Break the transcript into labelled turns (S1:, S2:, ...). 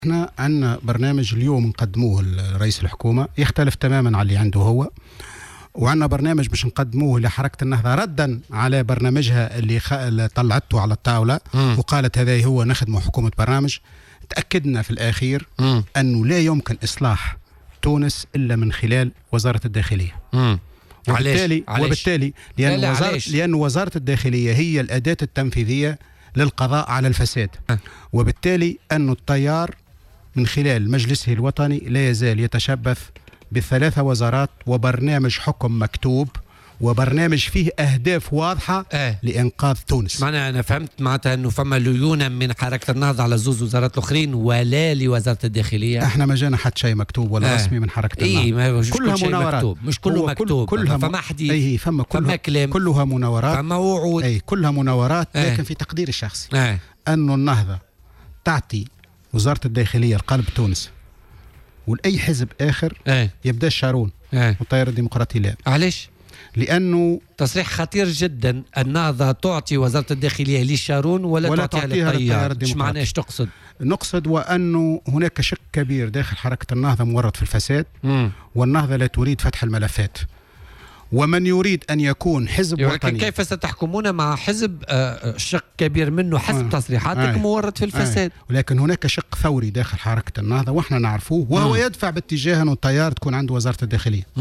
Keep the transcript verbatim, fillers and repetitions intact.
S1: احنا عندنا برنامج اليوم نقدموه لرئيس الحكومة يختلف تماما عن اللي عنده هو، وعندنا برنامج باش نقدموه لحركة النهضة ردا على برنامجها اللي, خ... اللي طلعته على الطاولة م. وقالت هذا هو نخدمه حكومة برنامج. تأكدنا في الأخير م. أنه لا يمكن إصلاح تونس إلا من خلال وزارة الداخلية. م. وبالتالي,
S2: عليش.
S1: وبالتالي لأن,
S2: لا لا
S1: وزارة
S2: عليش.
S1: لأن وزارة الداخلية هي الأداة التنفيذية للقضاء على الفساد، أه. وبالتالي أن التيار من خلال مجلسه الوطني لا يزال يتشبث بثلاثة وزارات وبرنامج حكم مكتوب وبرنامج فيه أهداف واضحة آه. لإنقاذ تونس.
S2: معنى أنا فهمت معناتها أنه فما ليونا من حركة النهضة على زوز وزارات الأخرين ولا لوزارة الداخلية.
S1: احنا ما جانا حتى شيء مكتوب ولا آه. رسمي من حركة النهضة.
S2: إيه ما مش
S1: كلها
S2: كل
S1: مناورات
S2: مكتوب. مش كله مكتوب
S1: كل كلها
S2: فما حديث
S1: أي فما, كلها
S2: فما كلام
S1: كلها مناورات
S2: فما وعود
S1: أي كلها مناورات
S2: آه.
S1: لكن في تقدير الشخصي
S2: آه.
S1: أنه النهضة تعطي وزارة الداخلية القلب تونس ولأي حزب آخر
S2: آه.
S1: يبدأ الشارون آه. والتيار الديمقراطي لا.
S2: علاش؟
S1: لأنه
S2: تصريح خطير جدا. النهضة تعطي وزارة الداخلية للشارون ولا, ولا تعطيها للتيار. ايش معنى ايش تقصد؟
S1: نقصد وأنه هناك شق كبير داخل حركة النهضة مورط في الفساد مم. والنهضة لا تريد فتح الملفات، ومن يريد أن يكون حزب وطني.
S2: كيف ستحكمون مع حزب آه شق كبير منه حسب آه. تصريحاتك آه. مورط في الفساد؟
S1: آه. ولكن هناك شق ثوري داخل حركة النهضة وإحنا نعرفوه وهو مم. يدفع باتجاه أنه التيار تكون عنده وزارة الداخلية.